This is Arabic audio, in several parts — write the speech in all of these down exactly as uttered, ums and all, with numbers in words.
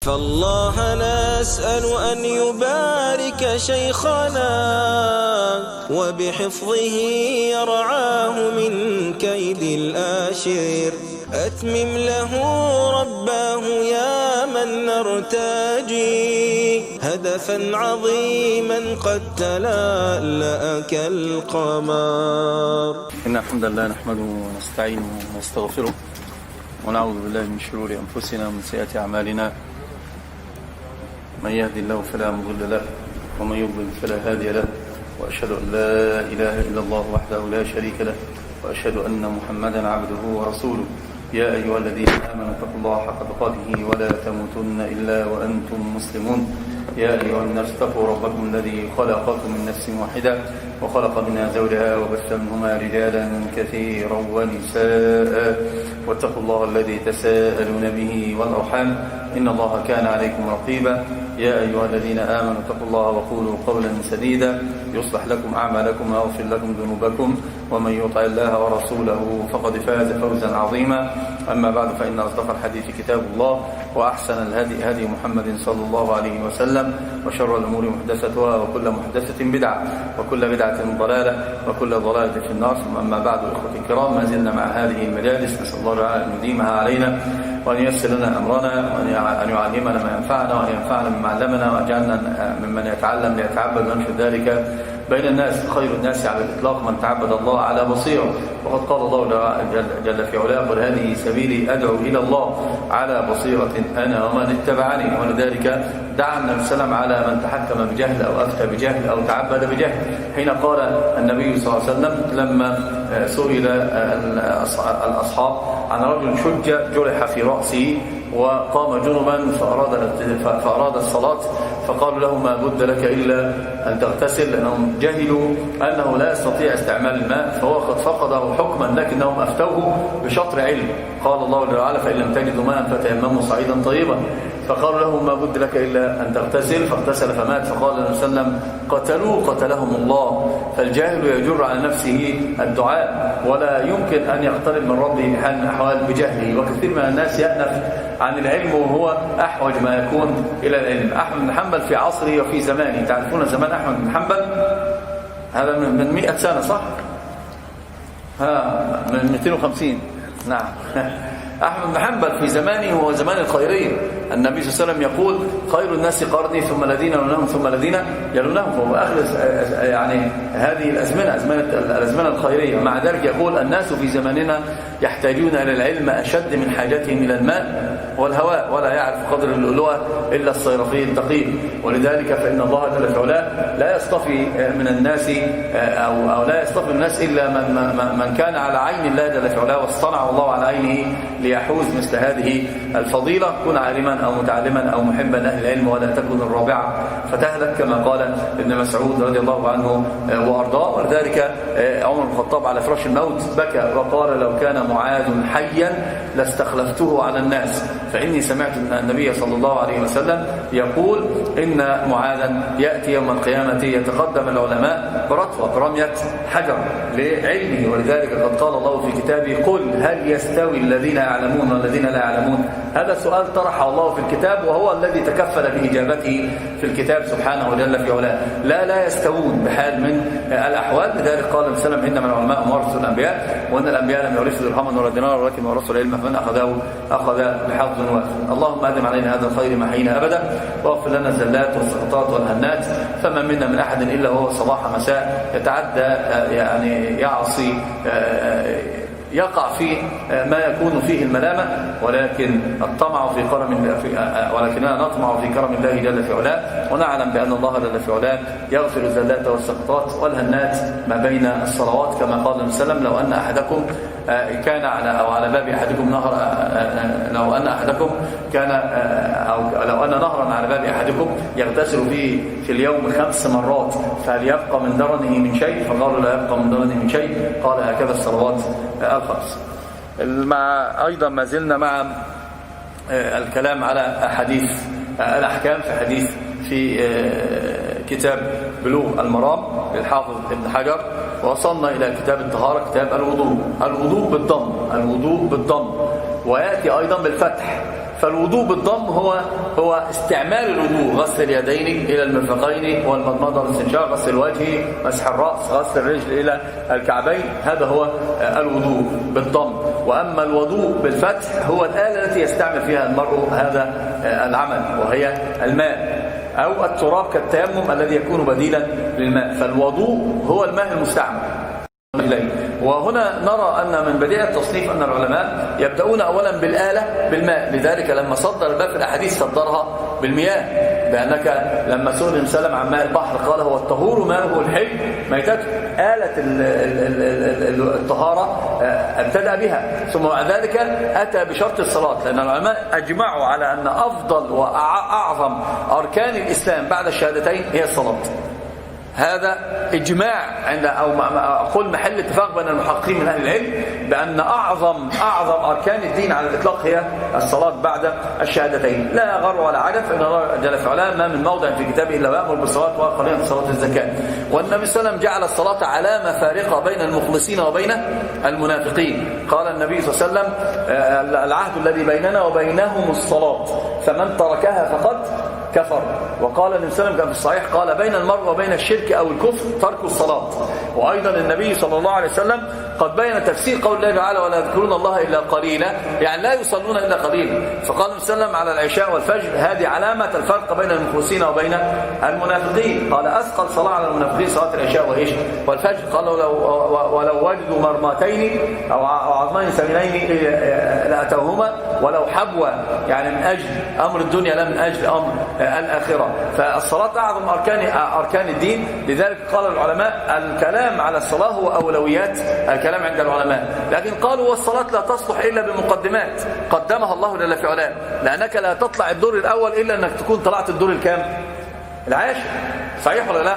فالله نسأل أن يبارك شيخنا وبحفظه يرعاه من كيد الآشر. أتمم له رباه يا من نرتجي هدفا عظيما قد تلألأ كالقمر. إن الحمد لله نحمده ونستعينه ونستغفره ونعوذ بالله من شرور أنفسنا ومن سيئات أعمالنا. من يهدي الله فلا مضل له ومن يضلل فلا هادي له، وأشهد أن لا إله إلا الله وحده لا شريك له، وأشهد أن محمدا عبده ورسوله. يا أيها الذين آمنوا اتقوا الله حق تقاته ولا تموتن إلا وأنتم مسلمون. يا أيها الناس اتقوا ربكم الذي خلقكم من نفس واحدة وخلق منها زوجها وبث منهما رجالا كثيرا ونساء، واتقوا الله الذي تساءلون به والأرحام إن الله كان عليكم رقيبا. يا أيها الذين آمنوا اتقوا الله وقولوا قولا سديدا يصلح لكم أعمالكم ويغفر لكم ذنوبكم، ومن يطع الله ورسوله فقد فاز فوزا عظيما. أما بعد، فإن أصدق الحديث كتاب الله، وأحسن الهدي هدي محمد صلى الله عليه وسلم، وشر الأمور محدثتها، وكل محدثة بدعة، وكل بدعة ضلالة، وكل ضلالة في النار. ثم أما بعد، إخوتي الكرام، ما زلنا مع هذه المجالس، نسأل الله تعالى أن يديمها علينا وأن ييسر لنا أمرنا وأن يعلمنا ما ينفعنا وأن ينفعنا مما علمنا، وأجعلنا ممن يتعلم ليتعبد وينشر ذلك بين الناس. خير الناس على الإطلاق من تعبد الله على بصيرة، وقد قال الله جل في علاه: قل هذه سبيلي أدعو إلى الله على بصيرة أنا ومن اتبعني. ولذلك دعا النبي صلى الله عليه وسلم على من تحكم بجهل أو أفتى بجهل أو تعبد بجهل، حين قال النبي صلى الله عليه وسلم لما سئل الأصحاب عن رجل شج جرح في رأسه وقام جنبا فأراد, فأراد الصلاة، فقالوا له: ما بد لك إلا أن تغتسل، لأنهم جهلوا أنه لا يستطيع استعمال الماء، فهو قد فقده حكما لكنهم أفتوه بشطر علم. قال الله تعالى: فإن لم تجدوا ماء فتيمموا صعيدا طيبا. فقالوا له: ما بد لك إلا أن تغتسل، فاغتسل فمات. فقال النبي صلى الله عليه وسلم: قتلوه قتلهم الله. فالجاهل يجر على نفسه الدعاء، ولا يمكن أن يقترب من ربه بحال من الأحوال بجهله. وكثير من الناس يأنف عن العلم وهو أحوج ما يكون إلى العلم. أحمد بن حنبل في عصره وفي زمانه، تعرفون زمان أحمد بن حنبل هذا من مئة سنة، صح؟ ها، من مئتين وخمسين. نعم. أحمد بن حنبل في زمانه هو زمان الخيرية. النبي صلى الله عليه وسلم يقول: خير الناس قرني ثم الذين يلونهم ثم الذين يلونهم، فهو آخر يعني هذه الأزمنة، أزمنة الأزمنة الخيرية. مع ذلك يقول: الناس في زماننا يحتاجون إلى العلم أشد من حاجتهم إلى الماء والهواء، ولا يعرف قدر اللؤلؤة إلا الصيرفي الدقيق. ولذلك فإن الله جل في علاه لا يصطفي من الناس أو, أو لا يصطفي من الناس إلا من, من كان على عين الله جل في علاه واصطنع الله على عينه ليحوز مثل هذه الفضيلة. كن عالما أو متعلما أو محبا أهل العلم، ولا تكن الرابعة فتهلك، كما قال ابن مسعود رضي الله عنه وأرضاه. ولذلك عمر بن الخطاب على فراش الموت بكى وقال: لو كان معاذ حيا لاستخلفته على الناس، فإني سمعت النبي صلى الله عليه وسلم يقول: إن معاذا يأتي يوم القيامة يتقدم العلماء برطوة برمية حجر لعلمه. ولذلك قد قال الله في كتابه: قل هل يستوي الذين يعلمون والذين لا يعلمون؟ هذا سؤال طرحه الله في الكتاب، وهو الذي تكفل بإجابته في الكتاب سبحانه وجل في علاه. لا لا يستوون بحال من الأحوال. لذلك قال النبي صلى الله عليه وسلم: إنما العلماء ورثوا الأنبياء، وأن الأنبياء لم يورثوا درهما ولا دينارا ولكن ورثوا العلم، فمن أخذه أخذ بحظ وافر. اللهم أدم علينا هذا الخير ما حين أبدا، واغفر لنا الزلات والسقطات والهنات. فما منا من أحد إلا هو صباح مساء يتعدى يعني يعصي يقع في ما يكون فيه الملامة، ولكن الطمع في كرم ولكننا نطمع في كرم الله جل في علاه، ونعلم بأن الله جل في علاه يغفر الزلات والسقطات والهنات ما بين الصلوات، كما قال النبي صلى الله عليه وسلم: لو أن أحدكم كان على أو على باب أحدكم نهر لو أن أحدكم كان أو لو أن نهرا على باب أحدكم يغتسل فيه في اليوم خمس مرات، فهل يبقى من درنه من شيء؟ فقالوا: لا يبقى من درنه من شيء. قال: هكذا الصلوات الخمس. مع أيضا ما زلنا مع الكلام على أحاديث الأحكام في حديث في كتاب بلوغ المرام للحافظ ابن حجر، وصلنا إلى كتاب الطهارة، كتاب الوضوء. الوضوء بالضم الوضوء بالضم ويأتي أيضا بالفتح، فالوضوء بالضم هو هو استعمال الوضوء، غسل اليدين إلى المرفقين والمضمضة والاستنشاق، غسل الوجه، مسح الرأس، غسل الرجل إلى الكعبين، هذا هو الوضوء بالضم. وأما الوضوء بالفتح هو الآلة التي يستعمل فيها المرء هذا العمل، وهي الماء أو التراب كالتيمم الذي يكون بديلا للماء. فالوضوء هو الماء المستعمل إليه. وهنا نرى أن من بديع التصنيف أن العلماء يبدأون أولا بالآلة بالماء، لذلك لما صدر الباب في الأحاديث صدرها بالمياه، بأنك لما سئل النبي صلى الله عليه وسلم عن ماء البحر قال هو الطهور ماؤه الحل ميتته. آلة الطهارة ابتدأ بها، ثم بعد ذلك أتى بشرط الصلاة، لأن العلماء أجمعوا على أن أفضل وأعظم أركان الإسلام بعد الشهادتين هي الصلاة. هذا إجماع عند أو أقول محل اتفاق بين المحققين من أهل العلم بأن أعظم أعظم أركان الدين على الإطلاق هي الصلاة بعد الشهادتين، لا غر ولا عجب، فإن الله جل في علاه ما من موضع في كتابه إلا ويأمر بالصلاة وآخرين بصلاة الزكاة. والنبي صلى الله عليه وسلم جعل الصلاة علامة فارقة بين المخلصين وبين المنافقين. قال النبي صلى الله عليه وسلم العهد الذي بيننا وبينهم الصلاة فمن تركها فقد كفر. وقال النبي صلى الله عليه وسلم في الصحيح قال بين المرء وبين الشرك أو الكفر ترك الصلاة. وأيضا النبي صلى الله عليه وسلم قد بين تفسير قول الله تعالى ولا يذكرون الله إلا قليلا، يعني لا يصلون إلا قليلا. فقال النبي صلى الله عليه وسلم على العشاء والفجر هذه علامة الفرق بين المخلصين وبين المنافقين. قال أثقل صلاة على المنافقين صلاة العشاء وإيش والفجر. قال ولو, ولو وجدوا مرماتين أو عظمين سمينين لأتوهما ولو حبوا، يعني من أجل أمر الدنيا لا من أجل أمر الآخرة. فالصلاة أعظم أركان أركان الدين، لذلك قال العلماء الكلام على الصلاة هو أولويات الكلام عند العلماء. لكن قالوا والصلاة لا تصلح إلا بمقدمات قدمها الله جل في علاه، لأنك لا تطلع الدور الأول إلا أنك تكون طلعت الدور الكام؟ العاشر. صحيح ولا لا؟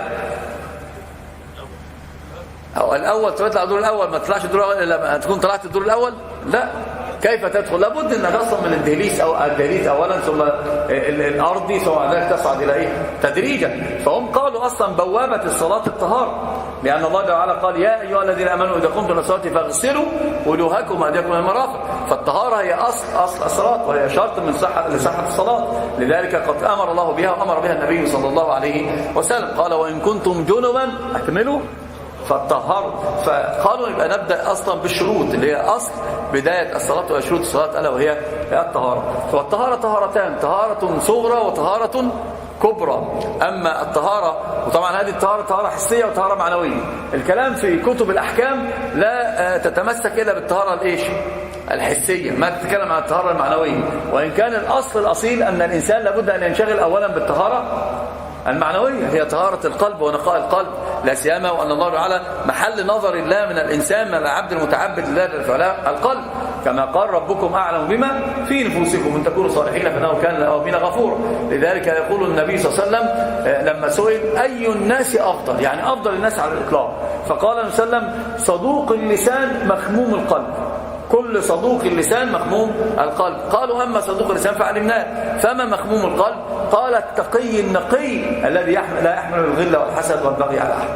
أو الأول تطلع الدور الأول، ما تطلعش الدور الأول إلا تكون طلعت الدور الأول؟ لا. كيف تدخل؟ لابد انك اصلا من الدهليز او الدهليز اولا ثم الارضي ثم بعد ذلك تصعد الى ايه؟ تدريجا. فهم قالوا اصلا بوابه الصلاه الطهاره، لان الله تعالى قال يا ايها الذين امنوا اذا قمتم الى الصلاه فاغسلوا وجوهكم وايديكم من المرافق. فالطهاره هي اصل اصل الصلاه، وهي شرط من صحه لصحه الصلاه، لذلك قد امر الله بها وامر بها النبي صلى الله عليه وسلم. قال وان كنتم جنبا اكملوا فالطهارة. فقالوا يبقى نبدأ أصلا بالشروط اللي هي أصل بداية الصلاة وشروط الصلاة ألا وهي الطهارة. فالطهارة طهارتان، طهارة صغرى وطهارة كبرى. أما الطهارة، وطبعا هذه الطهارة طهارة حسية وطهارة معنوية. الكلام في كتب الأحكام لا تتمسك إلا بالطهارة الإيش؟ الحسية، ما تتكلم عن الطهارة المعنوية. وإن كان الأصل الأصيل أن الإنسان لابد أن ينشغل أولا بالطهارة المعنوية، هي طهارة القلب ونقاء القلب، لا سيما وأن الله تعالى محل نظر الله من الإنسان من العبد المتعبد لله فلا القلب، كما قال ربكم أعلم بما في نفوسكم إن تكونوا صالحين فإنه كان لأوابين غفورا. لذلك يقول النبي صلى الله عليه وسلم لما سئل أي الناس أفضل، يعني أفضل الناس على الإطلاق، فقال النبي صلى الله عليه وسلم صدوق اللسان مخموم القلب. كل صدوق اللسان مخموم القلب. قالوا أما صدوق اللسان فعلمناه، فما مخموم القلب؟ قال التقي النقي الذي يحمل لا يحمل الغل والحسد والبغي على أحد.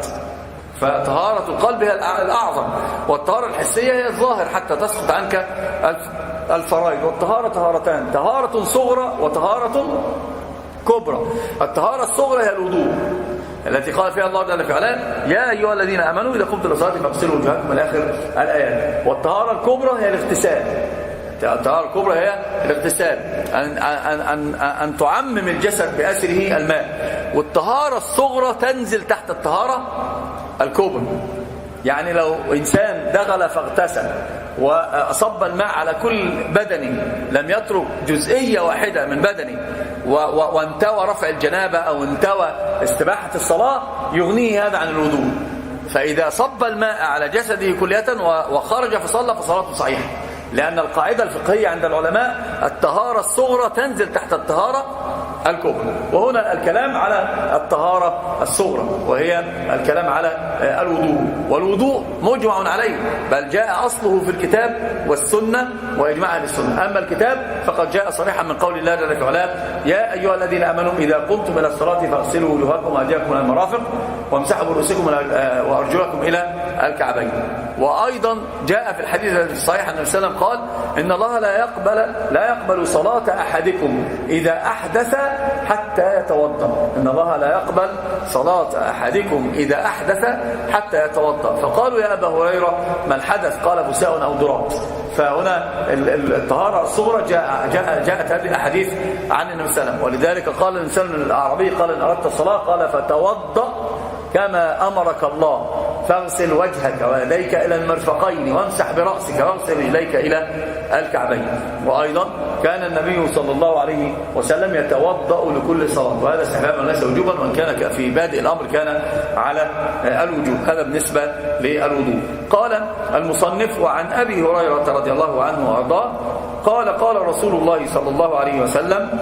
فطهارة القلب هي الأعظم، والطهارة الحسية هي الظاهر حتى تسقط عنك الفرائض. والطهارة طهارتان، طهارة صغرى وطهارة كبرى. الطهارة الصغرى هي الوضوء التي قال فيها الله جل في علاه يا أيها الذين آمنوا إذا قمتم إلى الصلاة فاغسلوا وجوهكم إلى آخر الآيات. والطهارة الكبرى هي الاغتسال. الطهارة الكبرى هي الاغتسال، أن, أن, أن, أن تعمم الجسد بأسره الماء. والطهارة الصغرى تنزل تحت الطهارة الكبرى، يعني لو إنسان دخل فاغتسل وأصب الماء على كل بدنه لم يترك جزئية واحدة من بدنه وانتوى رفع الجنابة أو انتوى استباحة الصلاة يغنيه هذا عن الوضوء. فإذا صب الماء على جسده كلية وخرج فصلى فصلاته صحيحة، لأن القاعدة الفقهية عند العلماء الطهارة الصغرى تنزل تحت الطهارة الكبرى. وهنا الكلام على الطهارة الصغرى، وهي الكلام على الوضوء، والوضوء مجمع عليه، بل جاء أصله في الكتاب والسنة وإجماع السنة. أما الكتاب فقد جاء صريحا من قول الله جل وعلا: يا أيها الذين آمنوا إذا قمتم إلى الصلاة فاغسلوا وجوهكم وأيديكم إلى المرافق وامسحوا برؤوسكم وأرجلكم إلى الكعبين. وأيضا جاء في الحديث الصحيح أن النبي صلى الله عليه وسلم قال: إن الله لا يقبل لا يقبل صلاة أحدكم إذا أحدث حتى يتوضأ. إن الله لا يقبل صلاة أحدكم إذا أحدث حتى يتوضأ. فقالوا: يا أبا هريرة ما الحدث؟ قال: بساء أو ضراب. فهنا الطهارة الصغرى جاء جاء جاءت هذه الأحاديث عن النبي صلى الله عليه وسلم. ولذلك قال الإنسان الأعرابي: قال إن أردت الصلاة قال فتوضأ كما أمرك الله، فاغسل وجهك ويديك إلى المرفقين وامسح برأسك واغسل رجليك إلى الكعبين. وأيضا كان النبي صلى الله عليه وسلم يتوضأ لكل صلاة، وهذا استحبابا وليس وجوبا، وإن كان في بادئ الأمر كان على الوجوب. هذا بالنسبة للوضوء. قال المصنف: وعن أبي هريرة رضي الله عنه وأرضاه قال: قال رسول الله صلى الله عليه وسلم: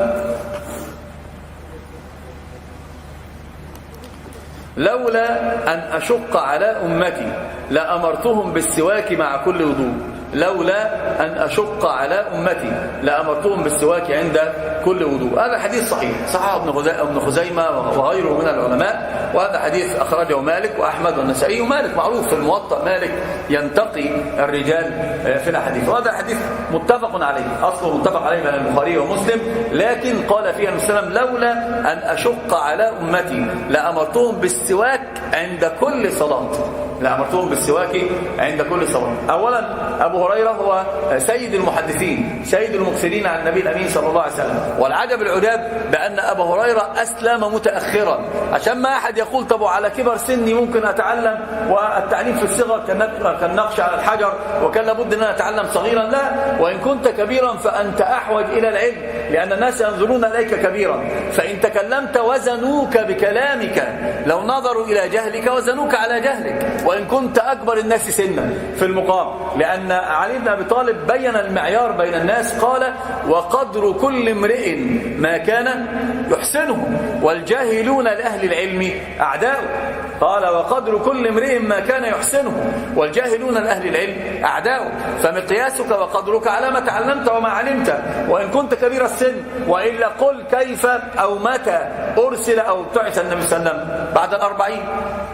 لولا أن أشق على أمتي لأمرتهم بالسواك مع كل وضوء. لولا أن أشق على أمتي لأمرتهم بالسواك عند كل وضوء. هذا حديث صحيح، صححه ابن خزيمة وغيره من العلماء، وهذا حديث أخرجه مالك وأحمد والنسائي. ومالك معروف في الموطأ، مالك ينتقي الرجال في الحديث، وهذا حديث متفق عليه، أصله متفق عليه من البخاري ومسلم. لكن قال فيه النبي صلى الله عليه وسلم: لولا أن أشق على أمتي لأمرتهم بالسواك عند كل صلاة. لأمرتهم بالسواك عند كل صلاة. أولا أبو هريرة هو سيد المحدثين، سيد المكثرين عن النبي الأمين صلى الله عليه وسلم. والعجب العجاب بأن أبو هريرة أسلم متأخرا، عشان ما أحد يقول: طب على كبر سني ممكن أتعلم، والتعليم في الصغر كالنقش على الحجر، وكان لابد أن أتعلم صغيرا. لا، وإن كنت كبيرا فأنت أحوج إلى العلم، لأن الناس ينظرون إليك كبيرا، فإن تكلمت وزنوك بكلامك، لو نظروا إلى جهلك وزنوك على جهلك، وإن كنت أكبر الناس سنا في المقام. لأن علي بن أبي طالب بين المعيار بين الناس، قال: وقدر كل امرئ ما كان يحسنه، والجاهلون لأهل العلم أعداء. قال: وقدر كل امرئ ما كان يحسنه، والجاهلون لأهل العلم أعداء. فمقياسك وقدرك على ما تعلمت وما علمت، وإن كنت كبير السن. وإلا قل كيف أو متى أرسل أو بعث النبي صلى الله عليه وسلم؟ بعد الأربعين.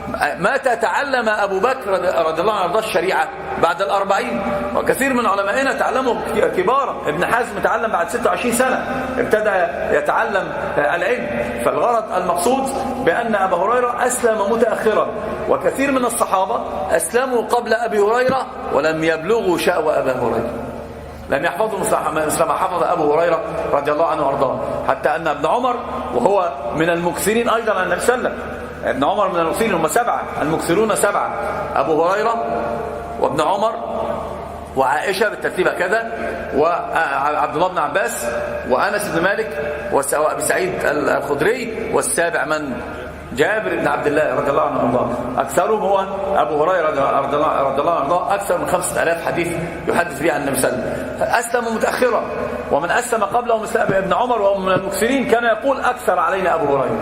متى تعلم أبو بكر رضي الله عنه الشريعة؟ بعد الأربعين. وكثير من علمائنا تعلموا كبارا. ابن حزم تعلم بعد ستة وعشرين سنة، ابتدى يتعلم العلم. فالغرض المقصود بأن أبا هريرة أسلم متأخرا، وكثير من الصحابة أسلموا قبل أبي هريرة ولم يبلغوا شأو أبا هريرة، لم يحفظوا مثل ما حفظ أبو هريرة رضي الله عنه وارضاه. حتى أن ابن عمر وهو من المكثرين أيضا عن النبي صلى الله عليه وسلم، ابن عمر من المكثرين، هم سبعة، المكثرون سبعة: أبو هريرة وابن عمر وعائشة بالترتيب كذا، وعبد الله بن عباس وأنس بن مالك وأبي سعيد الخدري، والسابع من؟ جابر بن عبد الله رضي الله عنه وارضاه. أكثرهم هو أبو هريرة رضي الله عنه وارضاه، أكثر من خمسة آلاف حديث يحدث به عن النبي صلى الله عليه وسلم. أسلموا متأخرا، ومن أسلم قبله مثل ابن عمر وهو من المكثرين كان يقول: أكثر علينا أبو هريرة.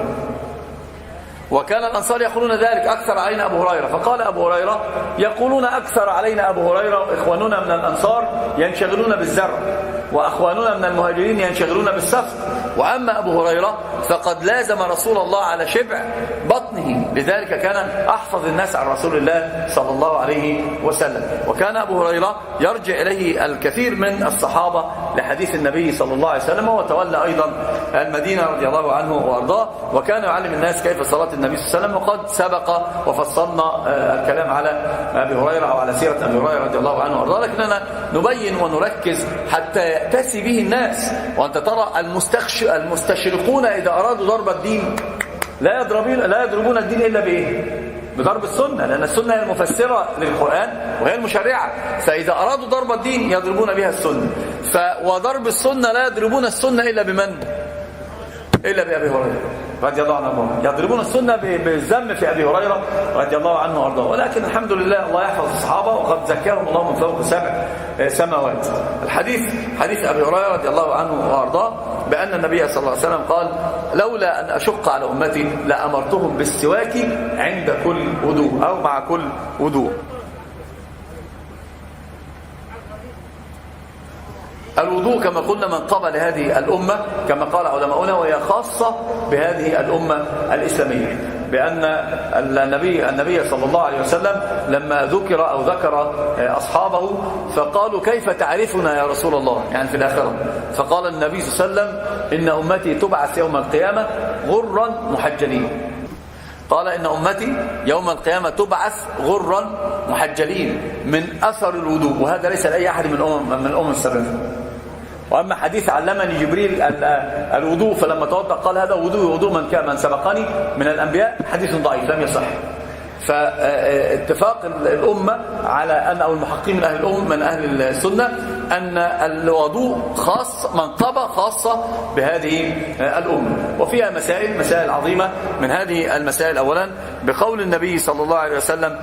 وكان الأنصار يقولون ذلك: أكثر علينا أبو هريرة. فقال أبو هريرة: يقولون أكثر علينا أبو هريرة، وإخواننا من الأنصار ينشغلون بالزرع، وأخواننا من المهاجرين ينشغلون بالسفر، وأما أبو هريرة فقد لازم رسول الله على شبع بطنه، لذلك كان أحفظ الناس عن رسول الله صلى الله عليه وسلم. وكان أبو هريرة يرجع إليه الكثير من الصحابة لحديث النبي صلى الله عليه وسلم، وتولى أيضا المدينة رضي الله عنه وأرضاه، وكان يعلم الناس كيف صلاة النبي صلى الله عليه وسلم. وقد سبق وفصلنا الكلام على أبي هريرة أو على سيرة أبي هريرة رضي الله عنه وأرضاه، لكننا نبين ونركز حتى يأتسي به الناس. وأنت ترى المستشرقون إذا أرادوا ضرب الدين لا يضربون لا يضربون الدين إلا بإيه؟ بضرب السنة، لأن السنة هي المفسرة للقرآن وهي المشرعة. فإذا أرادوا ضرب الدين يضربون بها السنة، ف وضرب السنة لا يضربون السنة إلا بمن؟ إلا بأبي هريرة رضي الله عنه. يضربون السنة بالذم في أبي هريرة رضي الله عنه وارضاه. ولكن الحمد لله الله يحفظ الصحابة، وقد زكاهم الله من فوق سبع سماوات. الحديث حديث أبي هريرة رضي الله عنه وارضاه بأن النبي صلى الله عليه وسلم قال لولا أن أشق على أمتي لأمرتهم بالسواك عند كل وضوء أو مع كل وضوء. الوضوء كما قلنا منقبة لهذه الأمة كما قال علماؤنا، وهي خاصة بهذه الأمة الإسلامية، بأن النبي النبي صلى الله عليه وسلم لما ذكر أو ذكر أصحابه فقالوا كيف تعرفنا يا رسول الله، يعني في الآخرة، فقال النبي صلى الله عليه وسلم إن أمتي تبعث يوم القيامة غرا محجلين. قال إن أمتي يوم القيامة تبعث غرا محجلين من أثر الوضوء، وهذا ليس لأي أحد من الأمم من الأمم السابقة. وأما حديث علمني جبريل الوضوء فلما توضأ قال هذا وضوء وضوء من كان من سبقني من الأنبياء، حديث ضعيف لم يصح. فاتفاق الأمة على أن أو المحققين من أهل الأمة من أهل السنة أن الوضوء خاص منقبة خاصة بهذه الأمة، وفيها مسائل مسائل عظيمة. من هذه المسائل أولا بقول النبي صلى الله عليه وسلم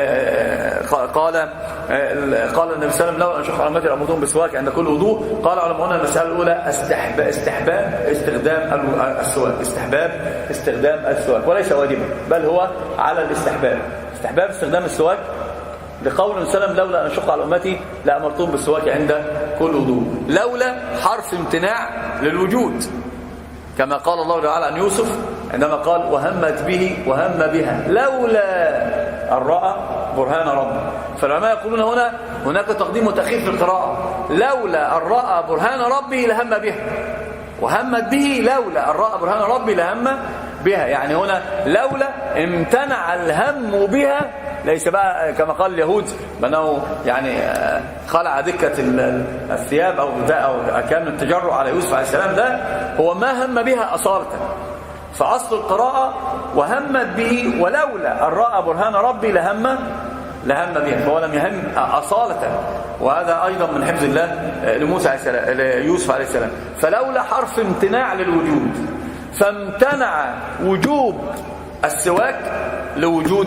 قال قال النبي صلى الله عليه وسلم لو أن شق على أمتي لأمرتهم بالسواك عند كل وضوء. قال علماؤنا المسألة الأولى استحباب استحباب استخدام السواك، استحباب استخدام السواك وليس واجبا بل هو على الاستحباب، استحباب استخدام السواك لقول النبي صلى الله عليه وسلم لولا أن أشق على أمتي لأمرتهم بالسواك عند كل وضوء. لولا حرف امتناع للوجود، كما قال الله تعالى عن يوسف عندما قال وهمت به وهم بها لولا أن رأى برهان ربه. فالعلماء يقولون هنا هناك تقديم وتأخير في القراءة، لولا أن رأى برهان ربه لهم بها، وهمت به لولا أن رأى برهان ربه لهم بها، يعني هنا لولا امتنع الهم بها، ليس بقى كما قال اليهود بأنه يعني خلع دكة الثياب أو أو كان التجرؤ على يوسف عليه السلام، ده هو ما هم بها أصالة. فأصل القراءة وهمت به ولولا أن رأى برهان ربي لهم لهم بها، فهو لم يهم أصالة، وهذا أيضا من حفظ الله لموسى عليه السلام ليوسف عليه السلام. فلولا حرف امتناع للوجود، فامتنع وجوب السواك لوجود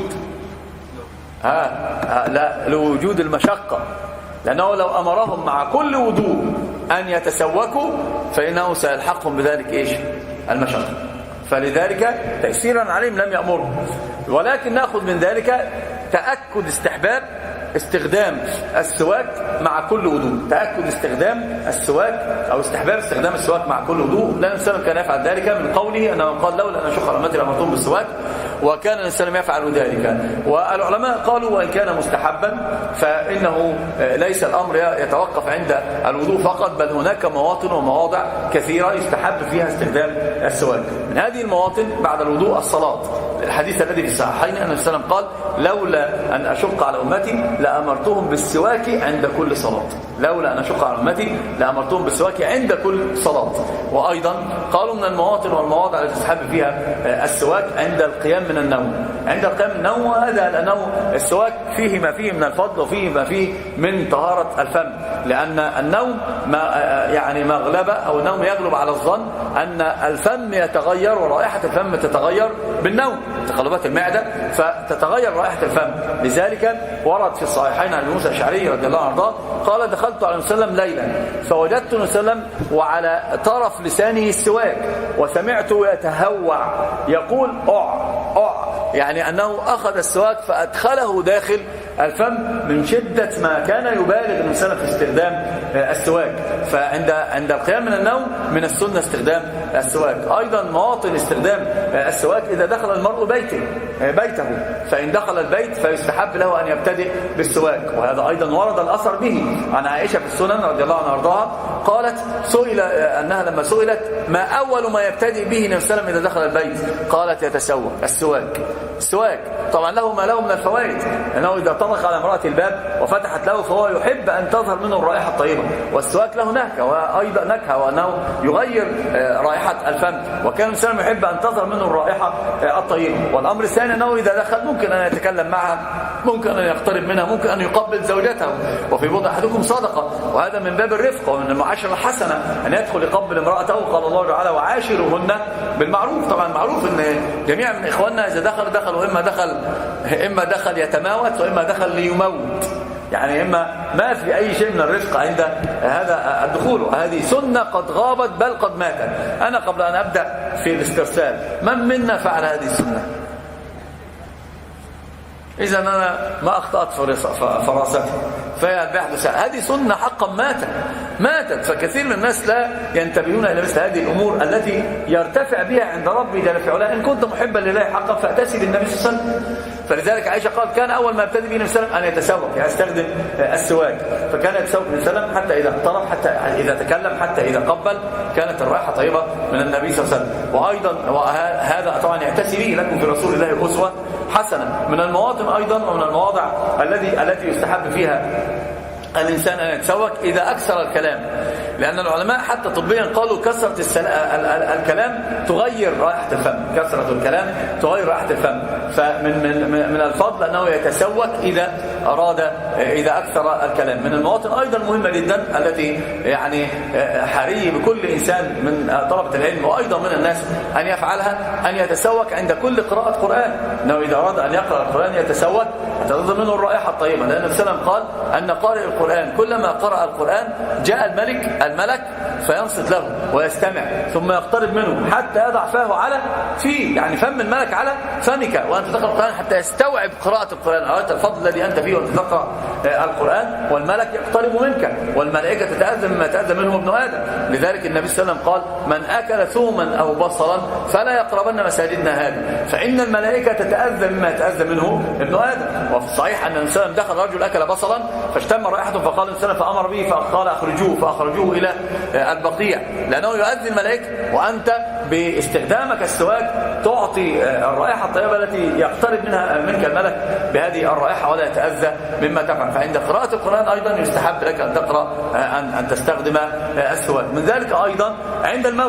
ها, ها لا لوجود المشقة، لأنه لو أمرهم مع كل وضوء أن يتسوكوا فإنه سيلحقهم بذلك إيش؟ المشقة. فلذلك تيسيرا عليهم لم يأمرهم، ولكن نأخذ من ذلك تأكد استحباب استخدام السواك مع كل وضوء، تأكد استخدام السواك أو استحباب استخدام السواك مع كل وضوء، لأن الإنسان كان يفعل ذلك من قوله أنه قال لولا أن أشق على أمتي لأمرتهم بالسواك، وكان الإنسان يفعل ذلك. والعلماء قالوا وإن كان مستحبا فإنه ليس الأمر يتوقف عند الوضوء فقط، بل هناك مواطن ومواضع كثيرة يستحب فيها استخدام السواك. من هذه المواطن بعد الوضوء الصلاة، الحديث الذي في الصحيحين أن السلام قال لولا أن أشق على أمتي لأمرتهم بالسواك عند كل صلاة، لولا أن أشق على أمتي لأمرتهم بالسواك عند كل صلاة. وأيضا قالوا من المواطن والمواضع التي تستحب فيها السواك عند القيام من النوم، عند القيام من النوم، وهذا لأنه السواك فيه ما فيه من الفضل وفيه ما فيه من طهارة الفم، لأن النوم ما يعني مغلبة أو النوم يغلب على الظن أن الفم يتغير ورائحة الفم تتغير بالنوم، تقلبات المعدة فتتغير رائحة الفم. لذلك ورد في الصحيحين عن موسى الأشعري رضي الله عنه قال دخلت على النبي صلى الله عليه وسلم ليلا فوجدت النبي صلى الله عليه وسلم وعلى طرف لسانه السواك، وسمعته يتهوع يقول أع أع، يعني أنه أخذ السواك فأدخله داخل الفم من شدة ما كان يبالغ النبي صلى الله عليه وسلم في استخدام السواك. فعند عند القيام من النوم من السنة استخدام السواك. أيضا مواطن استخدام السواك إذا دخل المرء بيته بيته فإن دخل البيت فيستحب له أن يبتدئ بالسواك، وهذا أيضا ورد الأثر به عن عائشة في السنن رضي الله عنها وارضاها قالت سئل أنها لما سئلت ما أول ما يبتدئ به النبي صلى الله عليه وسلم إذا دخل البيت قالت يتسوك السواك. السواك طبعا له ما له من الفوائد، لأنه إذا طرق على امرأة الباب وفتحت له فهو يحب أن تظهر منه الرائحة الطيبة، والسواك له نكهة وأيضا نكهة وأنه يغير رائحة الفم، وكان الإنسان يحب أن تظهر منه الرائحة الطيبة. والأمر الثاني أنه إذا دخل ممكن أن يتكلم معها، ممكن أن يقترب منها، ممكن أن يقبل زوجته، وفي بضع أحدكم صدقة، وهذا من باب الرفق ومن المعاشرة الحسنة أن يدخل يقبل امرأته. قال الله تعالى وعاشرهن بالمعروف. طبعا معروف أن جميع من إخواننا إذا دخل دخلوا إما دخل إما دخل يتماوت وإما دخل ليموت، يعني إما ما في أي شيء من الرفق عند هذا الدخول. هذه سنة قد غابت بل قد ماتت. أنا قبل أن أبدأ في الاسترسال، من منا فعل هذه السنة؟ إذا أنا ما أخطأت فراستي فهي بيحدث. هذه سنة حقا ماتت ماتت فكثير من الناس لا ينتبهون إلى مثل هذه الأمور التي يرتفع بها عند ربي جل في علاه. إن كنت محبا لله حقا فأتسي بالنبي صلى الله عليه وسلم. فلذلك عائشة قال كان أول ما ابتدى به النبي صلى الله عليه وسلم أن يتسوق، يعني يستخدم السواك. فكان يتسوق النبي صلى الله عليه وسلم حتى إذا اقترب، حتى إذا تكلم، حتى إذا قبل، كانت الرائحة طيبة من النبي صلى الله عليه وسلم. وأيضا وهذا طبعا يأتسي به لكم في رسول الله أسوة حسنة. من المواطن أيضا ومن المواضع التي التي يستحب فيها الإنسان أن يتسوق إذا أكثر الكلام، لأن العلماء حتى طبيا قالوا كثرة الكلام تغير رائحة الفم، كثرة الكلام تغير رائحة الفم. فمن من من الفضل أنه يتسوق إذا أراد إذا أكثر الكلام. من المواطن أيضا مهمة جدا التي يعني حري بكل إنسان من طلبة العلم وأيضا من الناس أن يفعلها، أن يتسوق عند كل قراءة قرآن. أنه إذا أراد أن يقرأ القرآن يتسوق تظهر منه الرائحة الطيبة، لأن النبي صلى الله عليه وسلم قال أن قارئ القرآن كلما قرأ القرآن جاء الملك الملك فينصت له ويستمع ثم يقترب منه حتى يضع فاه على فيه، يعني فم الملك على فمك وأنت تقرأ القرآن حتى يستوعب قراءة القرآن. أرأيت الفضل الذي أنت فيه وأنت تقرأ القرآن والملك يقترب منك والملائكة تتأذى مما تأذى منه ابن آدم. لذلك النبي صلى الله عليه وسلم قال من أكل ثوما أو بصلا فلا يقربن مساجدنا هذه فإن الملائكة تتأذى مما يتأذى منه ابن آدم. وفي الصحيح أن النبي صلى الله عليه وسلم دخل رجل أكل بصلا فاشتم رائحته فقال النبي صلى الله عليه وسلم فأمر به فقال أخرجوه فأخرجوه إلى البقيع، لأنه يؤذي الملائكة وأنت باستخدامك السواك تعطي الرائحة الطيبة التي يقترب منها منك الملك بهذه الرائحة ولا يتأذى مما تفعل. فعند قراءة القرآن أيضا يستحب لك أن تقرأ أن أن تستخدم السواك. من ذلك أيضا عند الموت،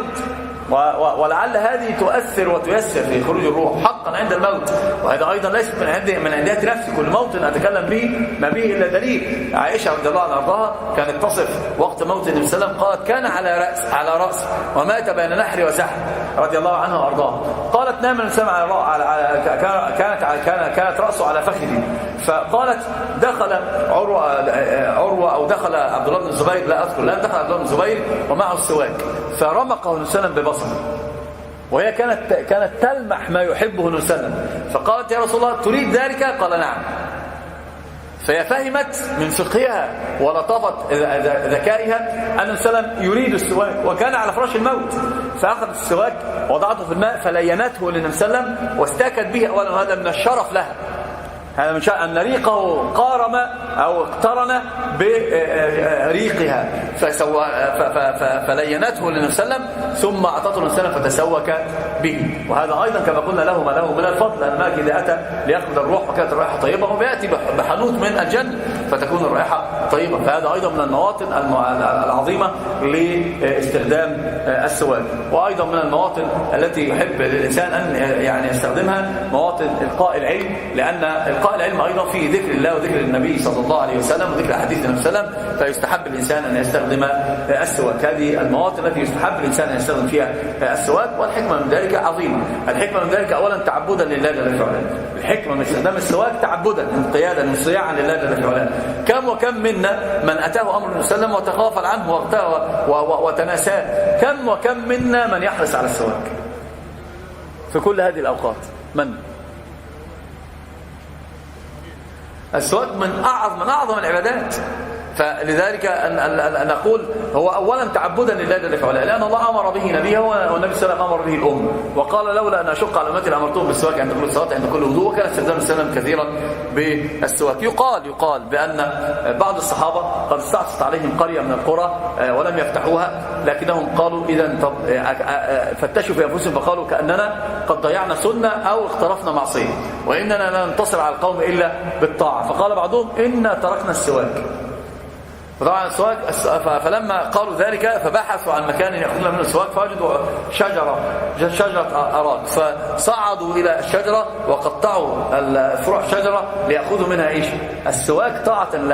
ولعل هذه تؤثر وتيسر في خروج الروح حقا عند الموت. وهذا أيضا ليس من عند من عندية نفسي، كل موت أتكلم به ما به إلا دليل. عائشة رضي الله عنها وارضاها كانت تصف وقت موت النبي صلى الله عليه وسلم قالت كان على رأس على رأس ومات بين نحر وسحر رضي الله عنها وارضاها. قالت نام الإنسان على على كانت كانت كانت رأسه على فخذه، فقالت دخل عروة عروة أو دخل عبد الله بن الزبير لا أذكر لا دخل عبد الله بن الزبير ومعه السواك فرمقه النبي صلى الله عليه وسلم ببصره، وهي كانت كانت تلمح ما يحبه النبي صلى الله عليه وسلم. فقالت يا رسول الله تريد ذلك؟ قال نعم. فهي فهمت من فقهها ولطفت ذكائها أن النبي صلى الله عليه وسلم يريد السواك وكان على فراش الموت، فأخذت السواك وضعته في الماء فلينته للنبي صلى الله عليه وسلم واستاكت به. أولا هذا من الشرف لها، هذا من شأن أن ريقه قارم أو اقترن بريقها فسو... فلينته للنبي صلى الله عليه وسلم ثم أعطته النبي صلى الله عليه وسلم فتسوك به. وهذا أيضا كما قلنا له ما له من الفضل، أن الملك إذا أتى ليأخذ الروح وكانت الرائحة طيبة وبيأتي بحنوت من الجنة فتكون الرائحة طيبة. فهذا أيضا من المواطن العظيمة لاستخدام السواك. وأيضا من المواطن التي يحب للإنسان أن يعني يستخدمها مواطن إلقاء العلم، لأن إلقاء العلم أيضا فيه ذكر الله وذكر النبي صلى الله عليه وسلم وذكر أحاديث النبي صلى الله عليه وسلم، فيستحب الإنسان أن يستخدم السواك. هذه المواطن التي يستحب الإنسان أن يستخدم فيها السواك. والحكمة من ذلك عظيمة. الحكمة من ذلك أولا تعبدا لله جل وعلا، الحكمة من استخدام السواك تعبدا انقيادا انصياعا لله جل وعلا. كم وكم منا من أتاه أمر النبي صلى الله عليه وسلم وتغافل عنه وتناساه، كم وكم منا من يحرص على السواك في كل هذه الأوقات. من السواك من أعظم من أعظم العبادات. فلذلك أن, أن نقول هو أولا تعبدا لله جل وعلا، لأن الله أمر به نبيه والنبي صلى الله عليه وسلم أمر به الأمة وقال لولا أن أشق على أمتي لأمرتهم بالسواك عند كل صلاة عند كل وضوء. وكان استخدام السلام كثيرا بالسواك. يقال يقال بأن بعض الصحابة قد استعصت عليهم قرية من القرى ولم يفتحوها، لكنهم قالوا إذا فتشوا في أنفسهم فقالوا كأننا قد ضيعنا سنة أو اقترفنا معصية وإننا لا ننتصر على القوم إلا بالطاعة. فقال بعضهم إنا تركنا السواك. وطبعا السواك فلما قالوا ذلك فبحثوا عن مكان يأخذون منه السواك فوجدوا شجرة شجرة أراك، فصعدوا إلى الشجرة وقطعوا فروع الشجرة ليأخذوا منها إيش؟ السواك طاعة الله.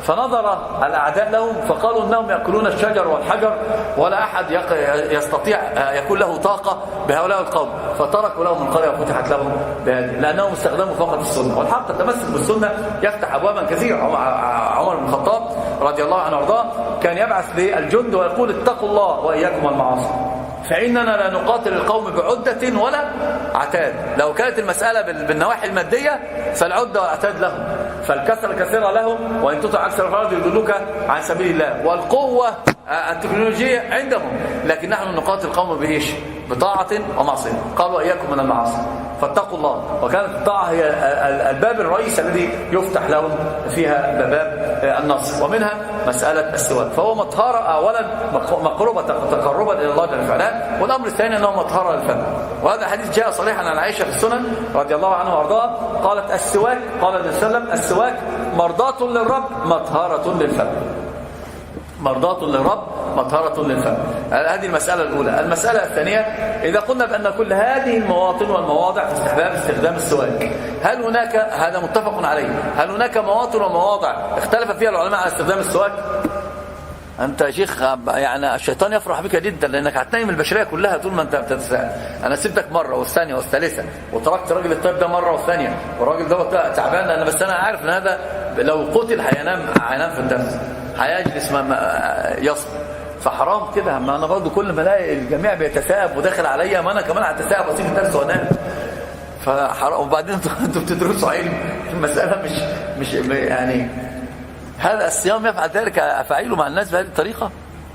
فنظر الأعداء لهم فقالوا إنهم يأكلون الشجر والحجر ولا أحد يستطيع يكون له طاقة بهؤلاء القوم، فتركوا لهم القرية وفتحت لهم بهذه، لأنهم استخدموا فقط السنة. والحق التمسك بالسنة يفتح أبوابا كثيرة. عمر بن الخطاب رضي الله عنه وارضاه كان يبعث للجند ويقول اتقوا الله وإياكم المعاصي، فإننا لا نقاتل القوم بعدة ولا عتاد. لو كانت المسألة بالنواحي المادية فالعدة والعتاد لهم، فالكثرة الكثيرة لهم، وإن تطع أكثر الأرض يضلوك عن سبيل الله، والقوة التكنولوجية عندهم، لكن نحن نقاتل القوم بإيش؟ بطاعة ومعصية. قالوا إياكم من المعاصي فاتقوا الله. وكانت الطاعة هي الباب الرئيس الذي يفتح لهم فيها باب النصر. ومنها مسألة السواك، فهو مطهرة أولا مقربة تقربا إلى الله جل وعلا، والأمر الثاني أنه مطهرة للفم. وهذا الحديث جاء صريحا عن عائشة في السنن رضي الله عنها وارضاها قالت السواك، قال النبي صلى الله عليه وسلم السواك مرضاة للرب مطهرة للفم، مرضاة للرب مطهرة للفم. هذه المسألة الأولى. المسألة الثانية، إذا قلنا بأن كل هذه المواطن والمواضع في استحباب استخدام السواك، هل هناك، هذا متفق عليه، هل هناك مواطن ومواضع اختلف فيها العلماء على استخدام السواك؟ أنت يا شيخ يعني الشيطان يفرح بك جدا، لأنك هتنيم البشرية كلها طول ما أنت بتتساءل. أنا سبتك مرة والثانية والثالثة، وتركت راجل الطيب ده مرة والثانية، والراجل ده تعبان، أنا بس أنا عارف أن هذا لو قتل هينام هينام في الدرس، هيجلس يصبر، فحرام كده. ما أنا برضو كل ما الاقي الجميع بيتساءب وداخل عليا، ما أنا كمان هتساءب وأسيب الدرس وأنام، فحرام. وبعدين أنتوا بتدرسوا علم، المسألة مش مش يعني هذا الصيام يفعل ذلك أفعيله مع الناس بهذه الطريقة؟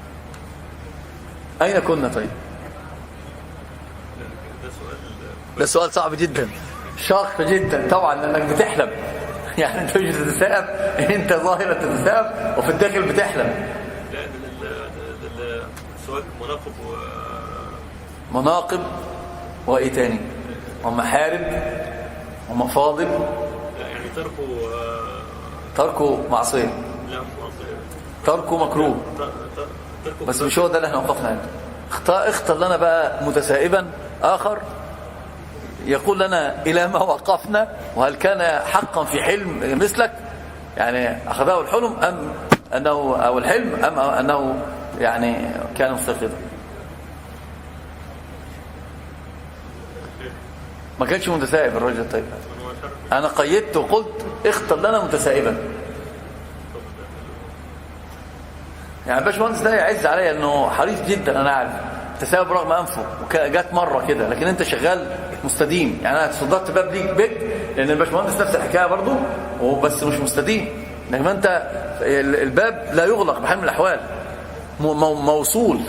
أين كنا طيب؟ ده سؤال صعب جدا، شاق جدا طبعا، لأنك بتحلم يعني أنت مش بتتساءب، أنت ظاهرة تتساءب وفي الداخل بتحلم. لا ده السواك مناقب و... مناقب وإيه تاني؟ ومحارب ومفاضل. لا يعني تركه تركه معصية، لا مش معصية، تركه مكروه، بس مش هو ده اللي احنا وقفنا عنده. اختر لنا بقى متسائبا آخر يقول لنا إلى ما وقفنا، وهل كان حقا في حلم مثلك، يعني أخذه الحلم أم أنه أو الحلم أم أنه يعني كان مستيقظا؟ ما كانش متسائب الرجل الطيب. أنا قيدت وقلت اختر لنا متسائبا. يعني باشمهندس ده يعز عليا انه حريص جدا، انا عارف تساوب رغم انفه، وجات مره كده، لكن انت شغال مستديم. يعني انا صدرت باب ليك بيت، لان الباشمهندس نفس الحكايه برضه، وبس مش مستديم. انما انت الباب لا يغلق بحال من الاحوال، موصول.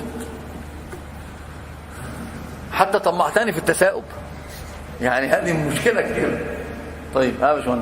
حتى طمعتني في التساؤب، يعني هذه مشكله كبيره. طيب ها يا باشمهندس،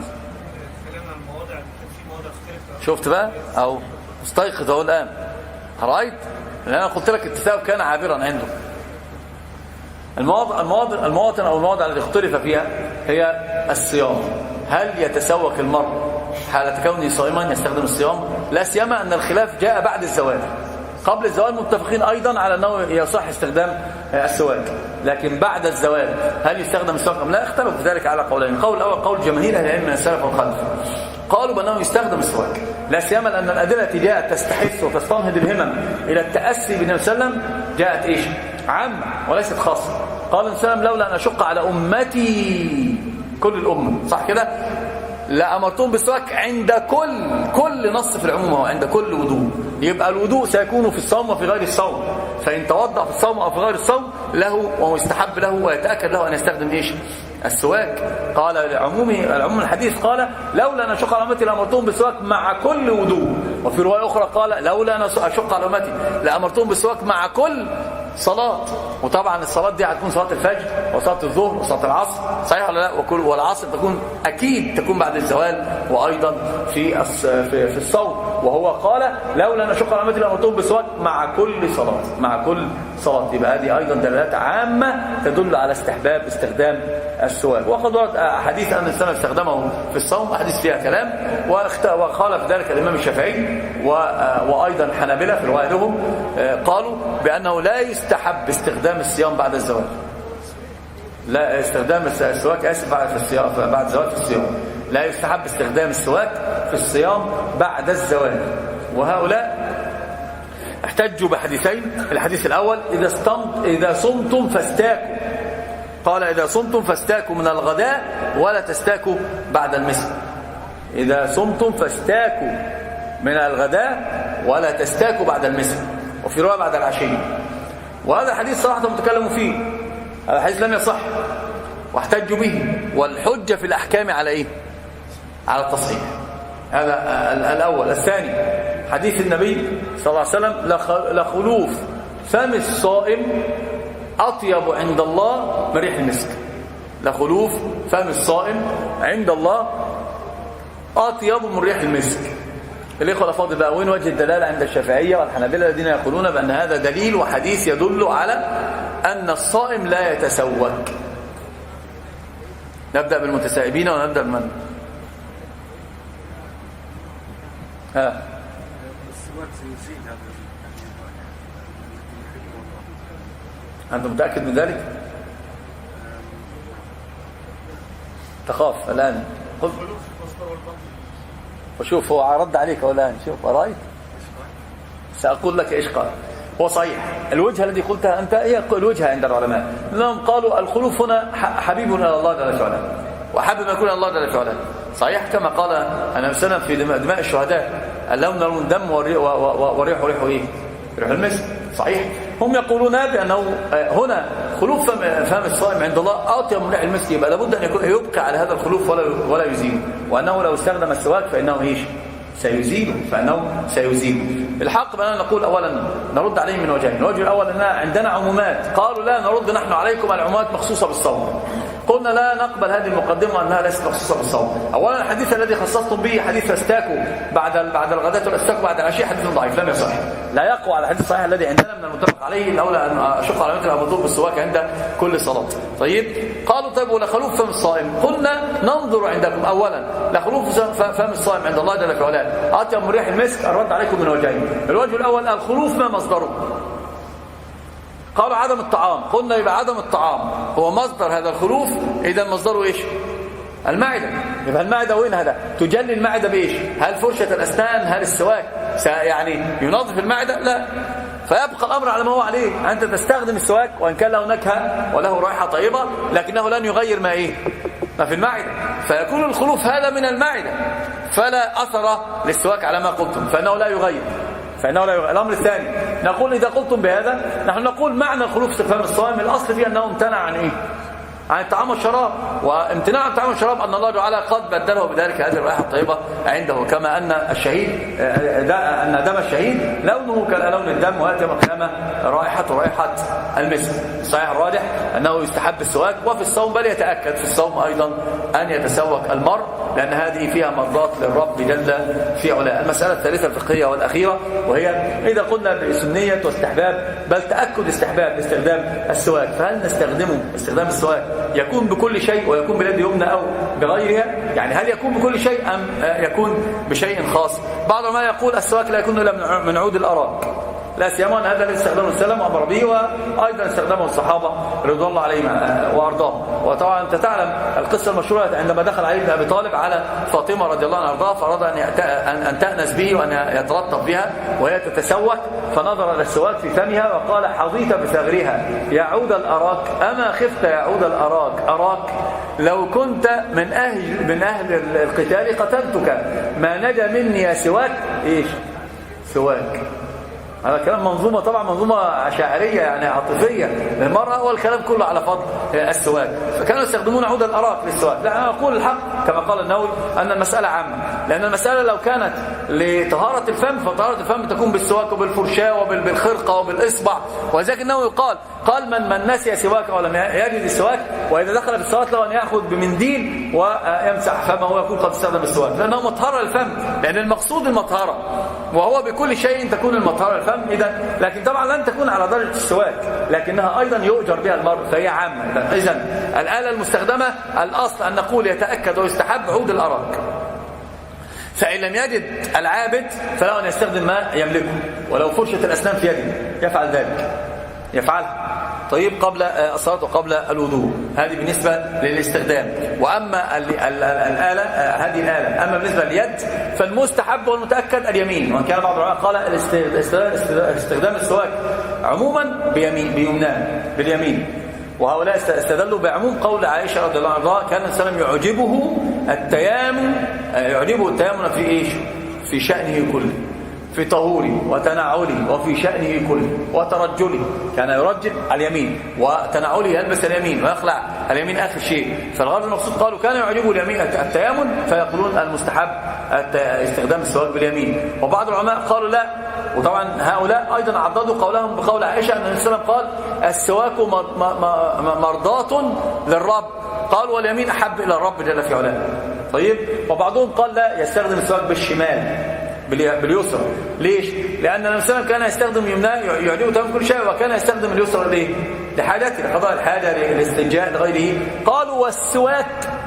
شفت بقى او مستيقظ اهو الان، رايت؟ لان انا قلت لك التساؤب كان عابرا عنده. المواضع المواضع المواطن او المواضع التي اختلف فيها هي الصيام. هل يتسوق المرء حالة كونه صائما يستخدم الصيام؟ لا سيما ان الخلاف جاء بعد الزواج. قبل الزواج متفقين ايضا على انه يصح استخدام السواك، لكن بعد الزواج هل يستخدم السواك ام لا؟ اختلفوا في ذلك على قولين. القول الاول قول جماهير اهل العلم من السلف والخلف، قالوا بانه يستخدم السواك، لا سيما لان الادله التي جاءت تستحث وتستنهض الهمم الى التاسي بالنبي صلى الله عليه وسلم جاءت ايش؟ عامه وليست خاصه. قال النبي صلى الله عليه وسلم لولا ان اشق على امتي، كل الامه، صح كده؟ لأمرتهم بالسواك عند كل كل نص في العموم، هو عند كل وضوء. يبقى الوضوء سيكون في الصوم وفي غير الصوم، فإن توضأ في الصوم أو في غير الصوم له ويستحب له ويتأكد له أن يستخدم إيش؟ السواك. قال العموم العموم الحديث قال لولا أن أشق على أمتي لأمرتهم بالسواك مع كل وضوء، وفي رواية أخرى قال لولا أن أشق على أمتي لأمرتهم بالسواك مع كل صلاة. وطبعا الصلاة دي هتكون صلاة الفجر وصلاة الظهر وصلاة العصر، صحيح ولا لا؟ وكل والعصر تكون أكيد تكون بعد الزوال، وأيضا في في, في الصوم. وهو قال لولا أن أشق على أمتي لأمرتهم بالسواك مع كل صلاة، مع كل صلاة. يبقى هذه أيضا دلالات عامة تدل على استحباب استخدام السواك. وقد ورد أحاديث أن السلف استخدمه في الصوم، أحاديث فيها كلام، وخالف ذلك الإمام الشافعي وأيضا حنابلة في رواية لهم، قالوا بأنه لا يستحب استخدام الصيام بعد الزواج، لا استخدام السواك آسف بعد الصيام بعد الزواج في الصيام، لا يستحب استخدام السواك في الصيام بعد الزوال. وهؤلاء احتجوا بحديثين. الحديث الأول إذا صمت إذا صمتم فاستاكوا، قال إذا صمتم فاستاكوا من الغداء ولا تستاكوا بعد المساء. إذا صمتم فاستاكوا من الغداء ولا تستاكوا بعد المساء، وفي رواية بعد العشي. وهذا الحديث صراحة متكلموا فيه، هذا الحديث لم يصح واحتجوا به. والحجة في الأحكام على إيه؟ على التصحيح. هذا الأول. الثاني حديث النبي صلى الله عليه وسلم لخلوف فم الصائم أطيب عند الله من ريح المسك. لخلوف فم الصائم عند الله أطيب من ريح المسك. الإخوة الأفاضل بقى، وين وجه الدلالة عند الشافعية والحنابلة الذين يقولون بأن هذا دليل وحديث يدل على أن الصائم لا يتسوك؟ نبدأ بالمتسائبين ونبدأ بمن؟ ها أنت متأكد من ذلك؟ تخاف الآن؟ خذ وشوف هو عرض عليك الآن. شوف رأيت، سأقول لك إيش قال. هو صحيح الوجهة الذي قلتها أنت هي الوجهة عند العلماء، لأنهم قالوا الخلوف هنا حبيب إلى الله جل وعلا، وحب ما يكون الله جل وعلا. صحيح كما قال النبي صلى الله عليه وسلم في دماء, دماء الشهداء اللون لون دم وريح ريح ايه؟ ريح المسك. صحيح. هم يقولون بأنه هنا خلوف فم, فم الصائم عند الله أطيب من ريح المسك، يبقى لابد أن يكون يبقى على هذا الخلوف ولا ولا يزيل، وأنه لو استخدم السواك فإنه ايش؟ سيزيل، فإنه سيزيل. الحق بأننا نقول أولا نرد عليهم من وجهين. الوجه الأول أننا عندنا عمومات، قالوا لا نرد نحن عليكم العمومات مخصوصة بالصوم. قلنا لا نقبل هذه المقدمة أنها ليست مخصوصة بالصوم. أولا الحديث الذي خصصتم به حديث فاستاكوا بعد بعد الغداة والاستاكوا بعد العشاء حديث ضعيف لم يصح، لا يقوى على الحديث الصحيح الذي عندنا من المتفق عليه، لولا أن أشق على مثل الوضوء بالسواك عند كل صلاة. طيب قالوا طيب ولخلوف فم الصائم، قلنا ننظر عندكم أولا لخلوف فم الصائم عند الله جل وعلا أطيب من ريح المسك. الرد عليكم من وجهين. الوجه الأول الخلوف ما مصدره؟ قالوا عدم الطعام. قلنا يبقى عدم الطعام هو مصدر هذا الخلوف، إذا مصدره إيش؟ المعدة. يبقى المعدة وين هذا؟ تجلي المعدة بإيش؟ هل فرشة الأسنان؟ هل السواك يعني ينظف المعدة؟ لا. فيبقى الأمر على ما هو عليه. أنت تستخدم السواك وإن كان له نكهة وله رائحة طيبة، لكنه لن يغير ما إيه؟ ما في المعدة، فيكون الخلوف هذا من المعدة، فلا أثر للسواك على ما قلتم، فإنه لا يغير فإنه لا يغير. الأمر الثاني نقول إذا قلتم بهذا، نحن نقول معنى الخلوف استفهام الصائم الأصل فيه أنه امتنع عن إيه؟ عن الطعام والشراب، وامتناع عن الطعام والشراب أن الله تعالى قد بدله بذلك هذه الرائحة الطيبة عنده، كما أن الشهيد أن دم الشهيد لونه كلون الدم، وهذه يوم القيامة رائحة رائحة المسك. الصحيح الراجح أنه يستحب السواك، وفي الصوم بل يتأكد في الصوم أيضا أن يتسوك المرء، لأن هذه فيها مرضات للرب جل في علاه. المسألة الثالثة الفقهية والأخيرة، وهي إذا قلنا بسنية واستحباب بل تأكد استحباب استخدام السواك، فهل نستخدمه استخدام السواك يكون بكل شيء ويكون باليد اليمنى أو بغيرها؟ يعني هل يكون بكل شيء أم يكون بشيء خاص؟ بعض ما يقول السواك لا يكون إلا من عود الأراك، لا سيما أن هذا الذي استخدمه السلام وأمر به، وأيضا استخدمه الصحابة رضوان الله عليهم وأرضاهم. وطبعا أنت تعلم القصة المشهورة عندما دخل علي بن أبي طالب على فاطمة رضي الله عنها وأرضاها، فأراد أن تأنس به وأن يتلطف بها وهي تتسوك، فنظر إلى السواك في فمها وقال حظيت بثغرها يا عود الأراك، أما خفت يا عود الأراك أراك لو كنت من أهل من أهل القتال قتلتك، ما نجا مني يا سواك إيش؟ سواك. هذا كلام منظومة، طبعا منظومة شاعرية يعني عاطفية للمرأة، والكلام كله على فضل السواك، فكانوا يستخدمون عود الأراك للسواك. لا، أنا أقول الحق كما قال النووي أن المسألة عامة، لأن المسألة لو كانت لطهارة الفم فطهارة الفم تكون بالسواك وبالفرشاة وبالخرقة وبالإصبع، وذلك النووي قال قال من من نسي سواك ولم يجد السواك وإذا دخل في الصلاة له أن يأخذ بمنديل ويمسح فمه ويكون قد استخدم السواك، لأنه مطهرة للفم، لأن المقصود المطهرة، وهو بكل شيء تكون المطهرة للفم. إذا لكن طبعا لن تكون على درجة السواك، لكنها أيضا يؤجر بها المرء، فهي عامة. إذا الآلة المستخدمة الأصل أن نقول يتأكد ويستحب عود الأراك، فإن لم يجد العابد فله أن يستخدم ما يملكه، ولو فرشة الأسنان في يده يفعل ذلك يفعل طيب قبل الصلاة وقبل الوضوء. هذه بالنسبة للاستخدام. وأما الآلة هذه الآلة، أما بالنسبة لليد فالمستحب والمتأكد اليمين. وإن كان بعض العلماء قال استخدام السواك عموما بيمين بيمناه باليمين، وهؤلاء استدلوا بعموم قول عائشة رضي الله عنها كان النبي صلى الله عليه وسلم يعجبه التيامن، يعجبه التيامن في إيش؟ في شأنه كله، في طهوره وتنعله وفي شأنه كله وترجله، كان يرجل على اليمين، وتنعله يلبس اليمين ويخلع اليمين آخر شيء. فالغرض المقصود قالوا كان يعجبه اليمين التيامن، فيقولون المستحب استخدام السواك باليمين. وبعض العلماء قالوا لا، وطبعا هؤلاء أيضا عضدوا قولهم بقول عائشة أن النبي صلى الله عليه وسلم قال السواك مرضاة للرب، قال واليمين أحب إلى الرب جل في علاه. طيب، وبعضهم قال لا، يستخدم السواك بالشمال باليسرى. ليش؟ لأن النبي صلى الله عليه وسلم كان يستخدم يمناه يعجبه تمام كل شيء، وكان يستخدم اليسرى ليه؟ لحاجته، لقضاء الحاجة، للاستنجاء، لغيره. قالوا والسواك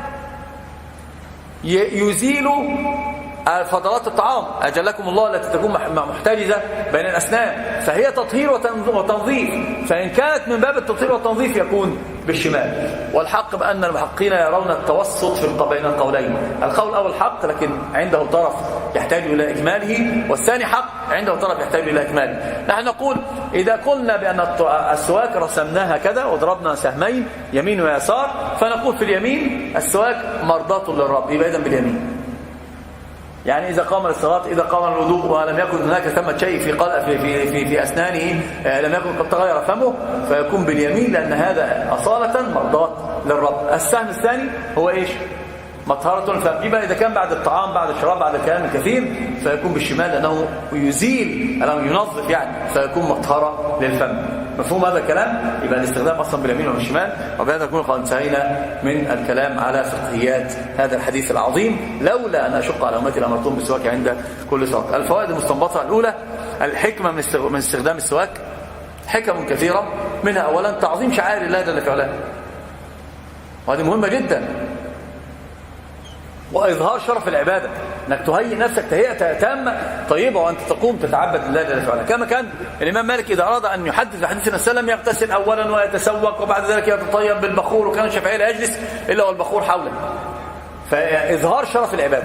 يزيل فضلات الطعام أجلكم الله التي تكون محتجزة بين الأسنان، فهي تطهير وتنظيف، فإن كانت من باب التطهير والتنظيف يكون بالشمال. والحق بأن المحققين يرون التوسط في بين القولين. القول الأول حق لكن عنده طرف يحتاج إلى إكماله، والثاني حق عنده طرف يحتاج إلى إكماله. نحن نقول إذا قلنا بأن السواك رسمناها كذا وضربنا سهمين يمين ويسار، فنقول في اليمين السواك مرضاة للرب، يبقى إذن باليمين. يعني إذا قام للصلاة، إذا قام الوضوء ولم يكن هناك ثمة شيء في في في في, في أسنانه، لم يكن قد تغير فمه، فيكون باليمين، لأن هذا أصالة مرضاة للرب. السهم الثاني هو إيش؟ مطهرة الفم. يبقى إذا كان بعد الطعام، بعد الشراب، بعد الكلام الكثير، فيكون بالشمال لأنه يزيل أو ينظف يعني، فيكون مطهرة للفم. مفهوم هذا الكلام؟ يبقى الاستخدام أصلا باليمين وبالشمال. وبهذا نكون قد انتهينا من الكلام على فقهيات هذا الحديث العظيم، لولا أن أشق على أمتي لأمرتهم بالسواك عند كل صلاة. الفوائد المستنبطة الأولى: الحكمة من استخدام السواك حكم كثيرة، منها أولا تعظيم شعائر الله جل في علاه، وهذه مهمة جدا، وإظهار شرف العبادة، أنك تهيئ نفسك تهيئة تامة طيبة وأنت تقوم تتعبد لله جل وعلا. كما كان الإمام مالك إذا أراد أن يحدث بحديث النبي صلى الله عليه وسلم يغتسل أولا ويتسوق، وبعد ذلك يتطيب بالبخور، وكان الشافعي لا يجلس إلا والبخور حوله، فإظهار شرف العبادة.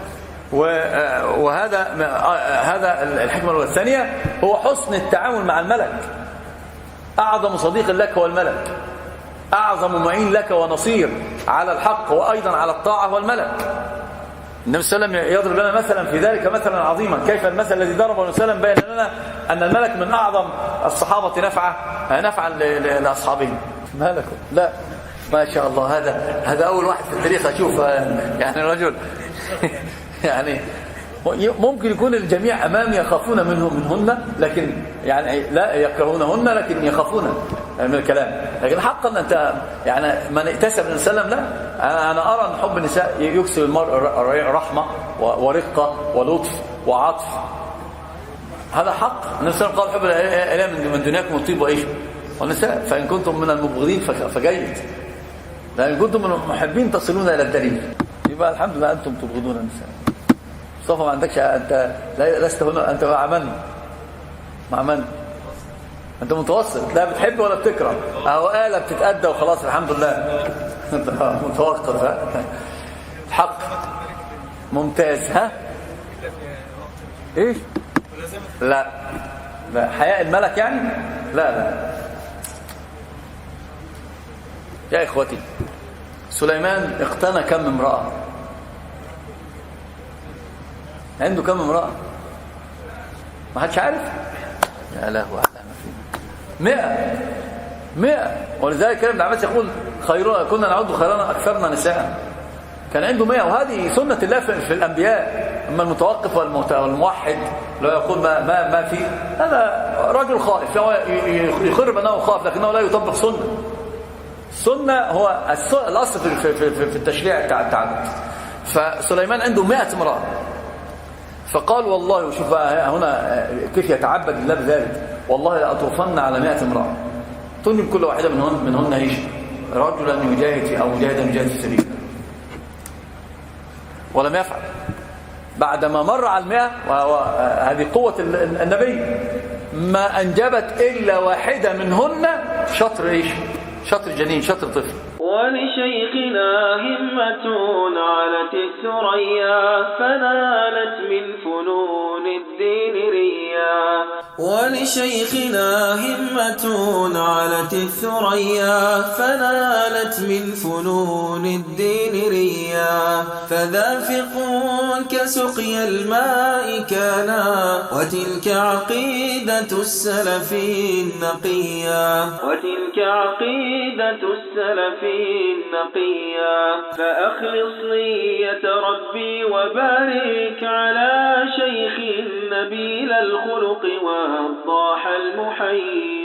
وهذا هذا الحكمة الأولى. الثانية هو حسن التعامل مع الملك. أعظم صديق لك هو الملك، أعظم معين لك ونصير على الحق وأيضا على الطاعة والملك. النبي صلى الله عليه وسلم يضرب لنا مثلا في ذلك مثلا عظيما. كيف المثل الذي ضربه النبي صلى الله عليه وسلم بين لنا أن الملك من أعظم الصحابة نفعا نفعا لأصحابهم. مالكم؟ لا، ما شاء الله، هذا هذا أول واحد في التاريخ أشوف يعني رجل يعني ممكن يكون الجميع أمامي يخافون منه منهن، لكن يعني لا يكرهونهن، لكن يخافون من الكلام. لكن حقا أنت يعني من ائتسم النبي صلى الله عليه وسلم، لا، أنا أرى أن حب النساء يكسب المرء رحمة ورقة ولطف وعطف. هذا حق. النبي صلى الله عليه وسلم قال حب الإله من دنياكم الطيب وإيش والنساء، فإن كنتم من المبغضين فجيد، لأن كنتم من المحبين تصلون إلى الدليل. يبقى الحمد لله أنتم تبغضون النساء. مصطفى ما عندكش، أنت لست هنا، أنت مع من؟ مع من؟ أنت متوسط، لا بتحب ولا بتكره، أهو آلة بتتأدى وخلاص الحمد لله. أنت متوقف. ها؟ حق ممتاز. ها؟ إيش؟ لا لا، حياء الملك يعني؟ لا لا يا إخوتي، سليمان اقتنى كم امرأة؟ عنده كم امرأة؟ ما حدش عارف؟ يا لهوي على ما فيه. مئة مئة. ولذلك ابن عباس يقول خيرنا كنا نعد خيرنا أكثرنا نساء. كان عنده مئة، وهذه سنة الله في الأنبياء. أما المتوقف والموحد لا يقول ما ما ما في، هذا رجل خائف، يقر بأنه خائف لكنه لا يطبق سنة. السنة هو الأصل في في في التشريع التعدد. فسليمان عنده مئة امرأة، فقال والله، وشوف هنا كيف يتعبد الله بذلك، والله لأطوفن على مئة امرأة تنجب كل واحدة منهن منهن ايش؟ رجلا يجاهد أو مجاهدا يجاهد في سبيل. ولم يفعل. بعدما مر على المئة، وهذه قوة النبي، ما أنجبت إلا واحدة منهن شطر إيش؟ شطر جنين، شطر طفل. ولشيخنا همة علت الثريا فنالت من فنون الدين ريا. ولشيخنا همة علت الثريا فنالت من فنون الدين ريا. فذا فقه كسقي الماء كانا وتلك عقيدة السلف النقيا. وتلك عقيدة السلف النقيا. فأخلص نية ربي وبارك على شيخ نبيل الخلق وضاح المحيي.